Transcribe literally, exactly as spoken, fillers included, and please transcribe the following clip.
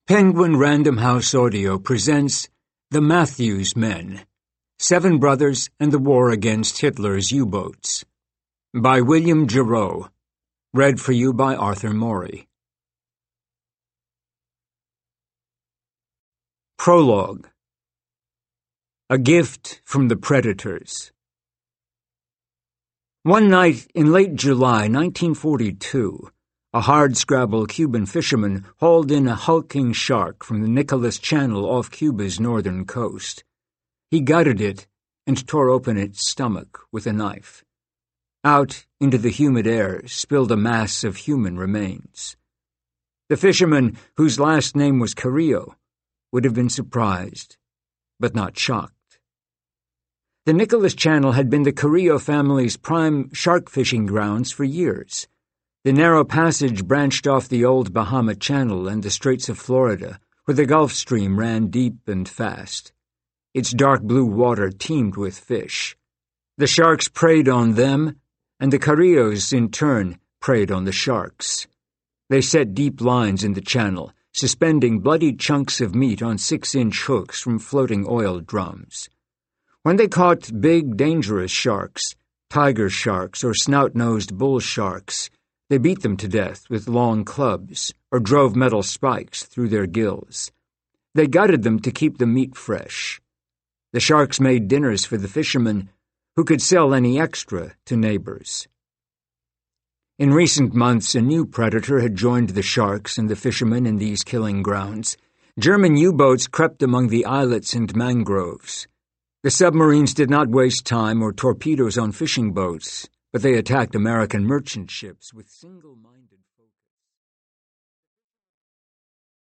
Penguin Random House Audio presents The Matthews Men, Seven Brothers and the War Against Hitler's U-Boats, by William Giroux, read for you by Arthur Morey. Prologue. A Gift from the Predators. One night in late July nineteen forty-two, a hardscrabble Cuban fisherman hauled in a hulking shark from the Nicholas Channel off Cuba's northern coast. He gutted it and tore open its stomach with a knife. Out into the humid air spilled a mass of human remains. The fisherman, whose last name was Carrillo, would have been surprised, but not shocked. The Nicholas Channel had been the Carrillo family's prime shark fishing grounds for years. The narrow passage branched off the old Bahama Channel and the Straits of Florida, where the Gulf Stream ran deep and fast. Its dark blue water teemed with fish. The sharks preyed on them, and the Carrillos, in turn, preyed on the sharks. They set deep lines in the channel, suspending bloody chunks of meat on six-inch hooks from floating oil drums. When they caught big, dangerous sharks, tiger sharks or snout-nosed bull sharks, they beat them to death with long clubs or drove metal spikes through their gills. They gutted them to keep the meat fresh. The sharks made dinners for the fishermen, who could sell any extra to neighbors. In recent months, a new predator had joined the sharks and the fishermen in these killing grounds. German U-boats crept among the islets and mangroves. The submarines did not waste time or torpedoes on fishing boats, but they attacked American merchant ships with single-minded